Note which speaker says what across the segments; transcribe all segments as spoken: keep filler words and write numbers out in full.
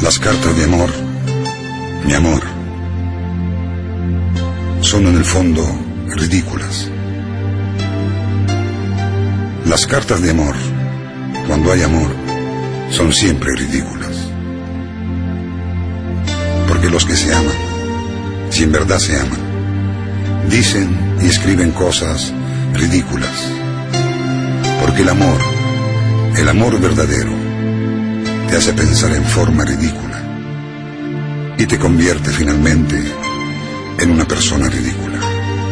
Speaker 1: Las cartas de amor, mi amor, son en el fondo ridículas. Las cartas de amor, cuando hay amor, son siempre ridículas. Porque los que se aman, si en verdad se aman, dicen y escriben cosas ridículas. Porque el amor, el amor verdadero, te hace pensar en forma ridícula y te convierte finalmente en una persona ridícula.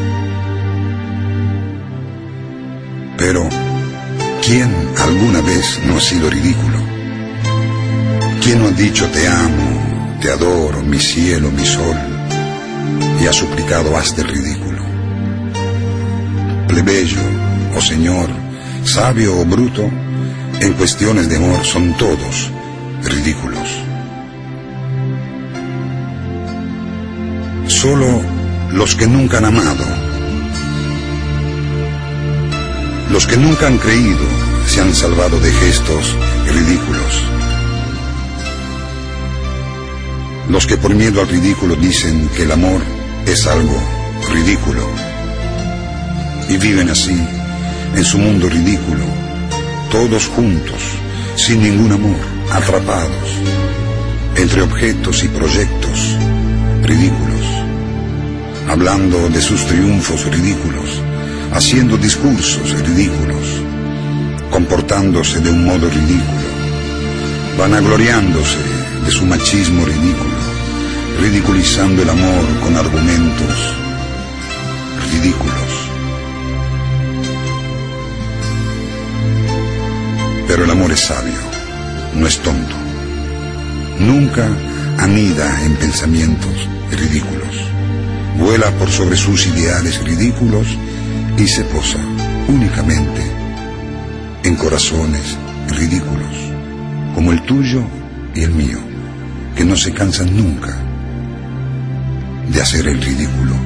Speaker 1: Pero, ¿quién alguna vez no ha sido ridículo? ¿Quién no ha dicho te amo, te adoro, mi cielo, mi sol, y ha suplicado hazte el ridículo? Plebeyo o señor, sabio o bruto, en cuestiones de amor son todos ridículos. Solo los que nunca han amado, los que nunca han creído, se han salvado de gestos ridículos. Los que por miedo al ridículo dicen que el amor es algo ridículo y viven así en su mundo ridículo, todos juntos, sin ningún amor, atrapados entre objetos y proyectos ridículos, hablando de sus triunfos ridículos, haciendo discursos ridículos, comportándose de un modo ridículo, vanagloriándose de su machismo ridículo, ridiculizando el amor con argumentos ridículos. Pero el amor es sabio, no es tonto. Nunca anida en pensamientos ridículos. Vuela por sobre sus ideales ridículos y se posa únicamente en corazones ridículos, como el tuyo y el mío, que no se cansan nunca de hacer el ridículo.